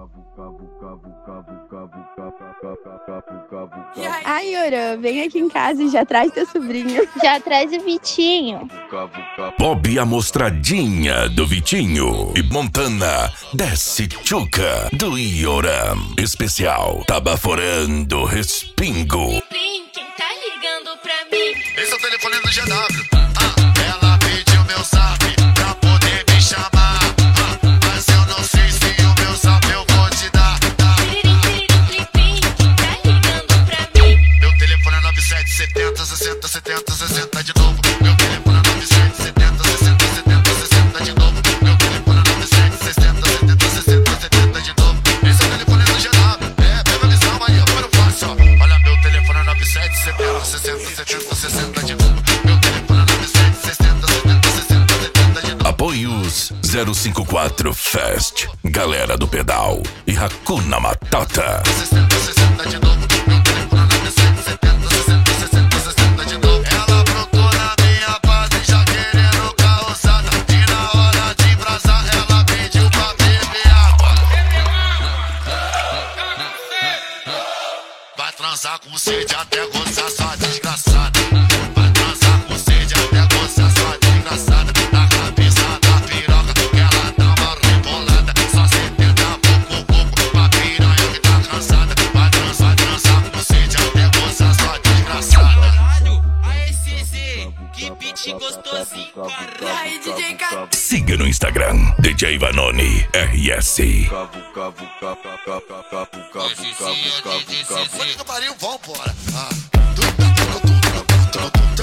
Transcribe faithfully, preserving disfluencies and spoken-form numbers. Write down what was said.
Ai, Yorã, vem aqui em casa e já traz teu sobrinho. Já traz o Vitinho. Bob Amostradinha do Vitinho e Montana desce Tchuca do Yorã. Especial Tabaforando Respingo. Quem tá ligando pra mim? Esse é o telefone do G W. Ah, ela pediu meu zap pra poder me chamar. Ah, mas eu não sei se o meu zap eu vou te dar. Quem tá ligando pra mim? Meu telefone é nove sete setenta sessenta setenta sessenta de novo. Meu telefone é nove sete setenta sessenta setenta sessenta de novo. Meu telefone é nove sete setenta setenta sessenta setenta de novo. Esse é o telefone do G W. É, pega a visão aí, agora eu faço, ó. Olha, meu telefone é nove sete setenta sessenta setenta sessenta de novo. Meu telefone é nove sete setenta setenta sessenta setenta de novo. Apoios zero cinco quatro Fest, Galera do Pedal e Hakuna Matata. sessenta sessenta de novo. Meu telefone é nove sete setenta sessenta sessenta sessenta de novo. Ela brotou na minha base já querendo causada. E na hora de brasar ela pediu pra beber água. Vai transar com sede até gozar sua desgraçada. Vai transar com sede até gozar sua desgraçada. Na cabeça da piroca que ela dá uma rebolada. Só setenta pouco pouco pra piranha que tá cansada. Vai transar, transar com sede até gozar sua desgraçada. Caralho, a S Z, que beat gostosinho, caralho. Ai, D J K. Siga no Instagram, D J Vanoni R S. Olha que pariu, vambora. Ah, tudo, tudo, tudo, tudo, tudo.